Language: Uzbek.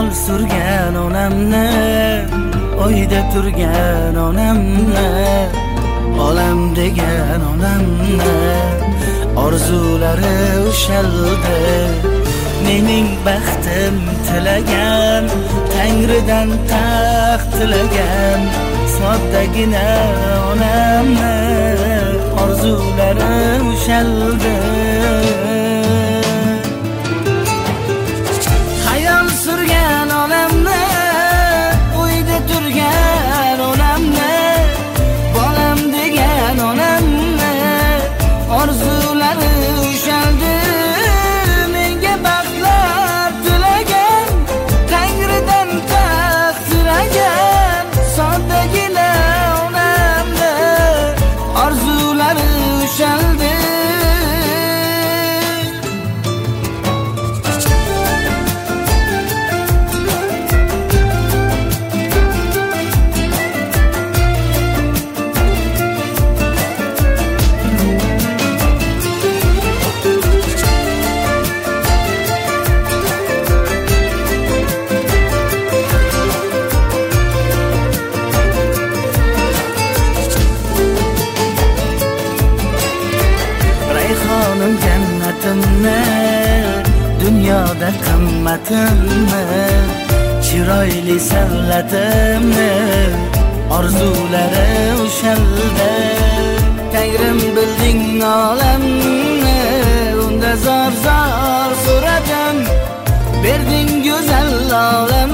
Hayal surgan onamni, oyda turgan onamni, olam degan onamni, orzulari ushaldi. Mening baxtim tilagan, Tangridan taxt tilagan, soddagina onamni, orzulari ushaldi. Hayal surgan onamni, uyda turgan onamni, bolam degan onamni, orzulari ushaldi. Menga baxtlar tilagan, Tangridan taxt tilagan, soddagina onamni, orzulari ushaldi. Jannatimni, dunyoda qimmatimni, chiroyli savlatimni, orzulari ushaldi. Tangrim bilding olamni, unda zor so'radim, berding go'zal olam.